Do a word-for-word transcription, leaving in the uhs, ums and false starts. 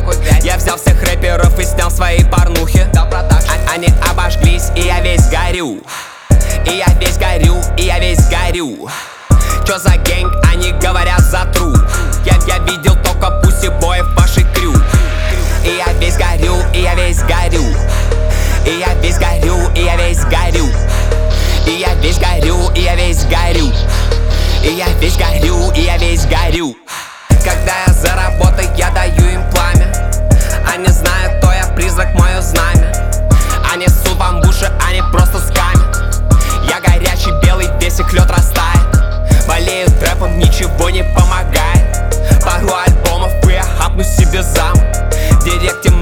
такой грязь. Я взял всех рэперов и снял свои порнухи. Дал продакшн. А- Они обожглись, и я весь горю. И я весь горю, и я весь горю. Чё за гэнг, они говорят за тру. Я, я видел только пуси боев вашей крю. И я весь горю, и я весь горю. И я весь горю, и я весь горю. И я весь горю, и я весь горю. И я весь горю, и я весь горю. Когда я за работой, я даю им пламя. Они знают, то я призрак, мое знамя. Они ссут вам в уши, они просто скамят. Я горячий, белый, весь их лед растает. Болеют рэпом, ничего не помогает. Пару альбомов, и я хапну себе зам. В директе